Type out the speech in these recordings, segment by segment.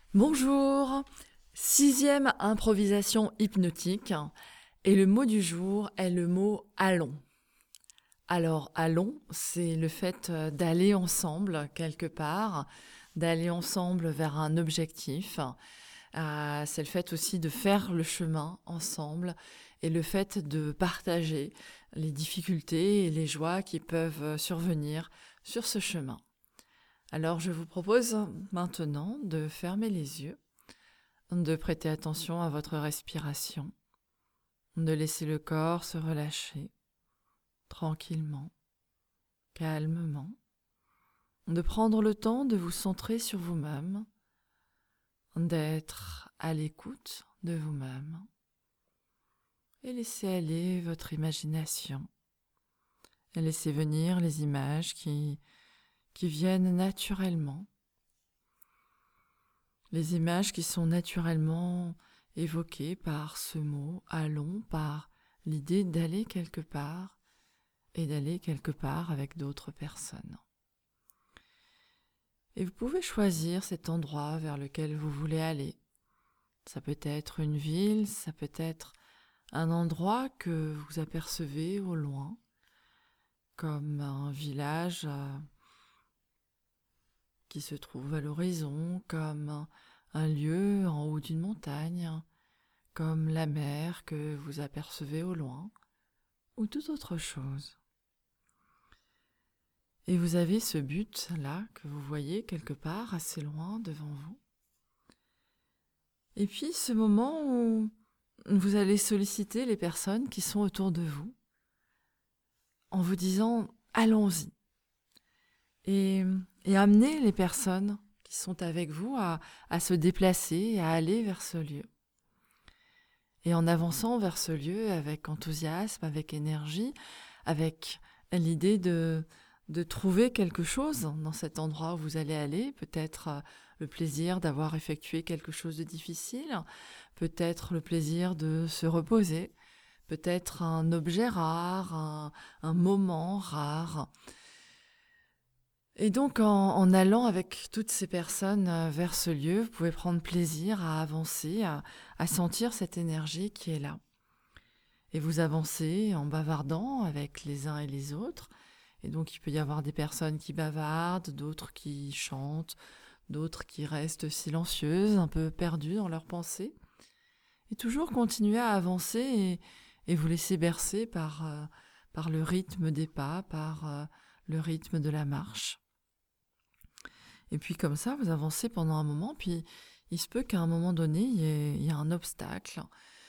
Bonjour, sixième improvisation hypnotique et le mot du jour est le mot allons. Alors allons, c'est le fait d'aller ensemble quelque part, d'aller ensemble vers un objectif. C'est le fait aussi de faire le chemin ensemble et le fait de partager les difficultés et les joies qui peuvent survenir sur ce chemin. Alors je vous propose maintenant de fermer les yeux, de prêter attention à votre respiration, de laisser le corps se relâcher tranquillement, calmement, de prendre le temps de vous centrer sur vous-même, d'être à l'écoute de vous-même et laisser aller votre imagination et laisser venir les images qui viennent naturellement, les images qui sont naturellement évoquées par ce mot allons, par l'idée d'aller quelque part et d'aller quelque part avec d'autres personnes. Et vous pouvez choisir cet endroit vers lequel vous voulez aller. Ça peut être une ville, ça peut être un endroit que vous apercevez au loin, comme un village qui se trouve à l'horizon, comme un lieu en haut d'une montagne, comme la mer que vous apercevez au loin, ou toute autre chose. Et vous avez ce but-là que vous voyez quelque part assez loin devant vous. Et puis ce moment où vous allez solliciter les personnes qui sont autour de vous en vous disant « allons-y » et amener les personnes qui sont avec vous à se déplacer, à aller vers ce lieu. Et en avançant vers ce lieu avec enthousiasme, avec énergie, avec l'idée de trouver quelque chose dans cet endroit où vous allez aller, peut-être le plaisir d'avoir effectué quelque chose de difficile, peut-être le plaisir de se reposer, peut-être un objet rare, un moment rare. Et donc en allant avec toutes ces personnes vers ce lieu, vous pouvez prendre plaisir à avancer, à sentir cette énergie qui est là. Et vous avancez en bavardant avec les uns et les autres. Et donc il peut y avoir des personnes qui bavardent, d'autres qui chantent, d'autres qui restent silencieuses, un peu perdues dans leurs pensées. Et toujours continuer à avancer et vous laisser bercer par le rythme des pas, par le rythme de la marche. Et puis comme ça, vous avancez pendant un moment, puis il se peut qu'à un moment donné, il y ait un obstacle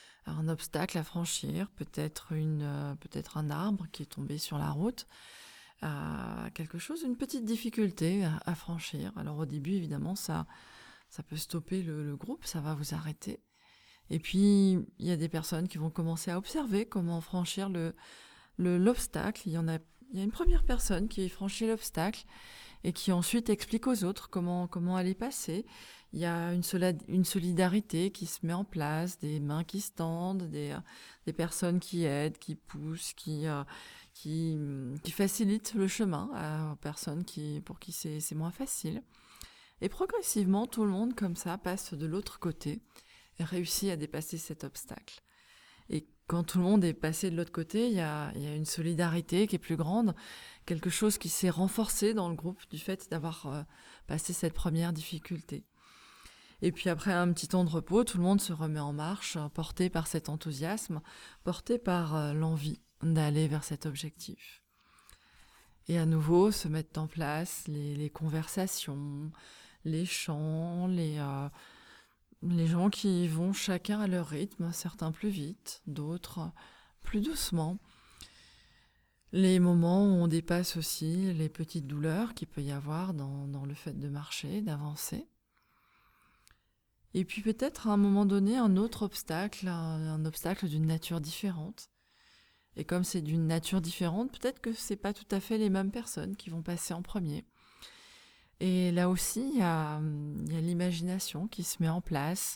à franchir, peut-être un arbre qui est tombé sur la route, quelque chose, une petite difficulté à franchir. Alors au début, évidemment, ça peut stopper le groupe, ça va vous arrêter. Et puis, il y a des personnes qui vont commencer à observer comment franchir l'obstacle. Il y a une première personne qui franchit l'obstacle et qui ensuite explique aux autres comment aller passer. Il y a une solidarité qui se met en place, des mains qui se tendent, des personnes qui aident, qui poussent, qui facilitent le chemin aux personnes pour qui c'est moins facile. Et progressivement, tout le monde, comme ça, passe de l'autre côté et réussit à dépasser cet obstacle. Et quand tout le monde est passé de l'autre côté, il y a une solidarité qui est plus grande, quelque chose qui s'est renforcé dans le groupe du fait d'avoir passé cette première difficulté. Et puis après un petit temps de repos, tout le monde se remet en marche, porté par cet enthousiasme, porté par l'envie d'aller vers cet objectif. Et à nouveau se mettent en place les conversations, les chants, les gens qui vont chacun à leur rythme, certains plus vite, d'autres plus doucement. Les moments où on dépasse aussi les petites douleurs qu'il peut y avoir dans le fait de marcher, d'avancer. Et puis peut-être à un moment donné un autre obstacle, un obstacle d'une nature différente. Et comme c'est d'une nature différente, peut-être que c'est pas tout à fait les mêmes personnes qui vont passer en premier. Et là aussi, il y a l'imagination qui se met en place,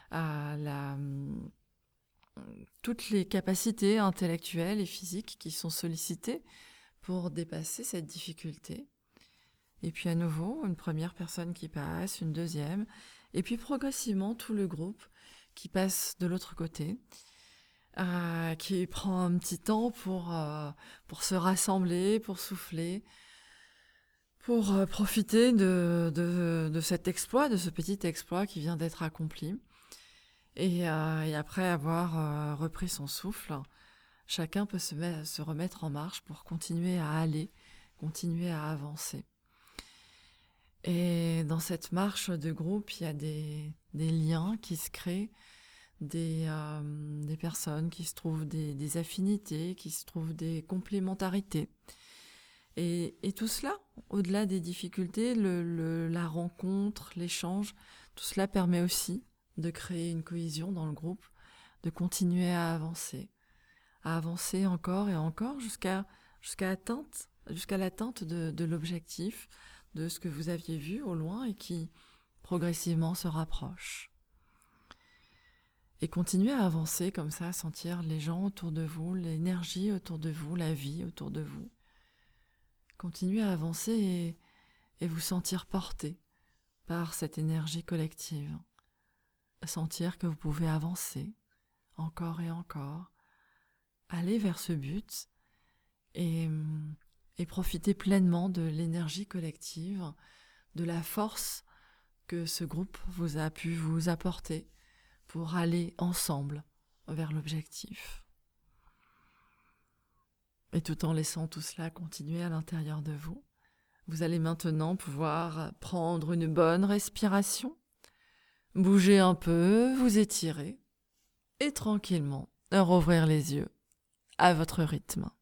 toutes les capacités intellectuelles et physiques qui sont sollicitées pour dépasser cette difficulté. Et puis à nouveau, une première personne qui passe, une deuxième, Et puis progressivement, tout le groupe qui passe de l'autre côté, qui prend un petit temps pour se rassembler, pour souffler, pour profiter de cet exploit, de ce petit exploit qui vient d'être accompli. Et après avoir repris son souffle, chacun peut se remettre en marche pour continuer à aller, continuer à avancer. Et dans cette marche de groupe, il y a des liens qui se créent, des personnes qui se trouvent des affinités, qui se trouvent des complémentarités. Et tout cela, au-delà des difficultés, la rencontre, l'échange, tout cela permet aussi de créer une cohésion dans le groupe, de continuer à avancer encore et encore jusqu'à l'atteinte de l'objectif, de ce que vous aviez vu au loin et qui progressivement se rapproche. Et continuez à avancer comme ça, à sentir les gens autour de vous, l'énergie autour de vous, la vie autour de vous. Continuez à avancer et vous sentir porté par cette énergie collective. Sentir que vous pouvez avancer encore et encore, aller vers ce but et profiter pleinement de l'énergie collective, de la force que ce groupe vous a pu vous apporter pour aller ensemble vers l'objectif. Et tout en laissant tout cela continuer à l'intérieur de vous, vous allez maintenant pouvoir prendre une bonne respiration, bouger un peu, vous étirer et tranquillement rouvrir les yeux à votre rythme.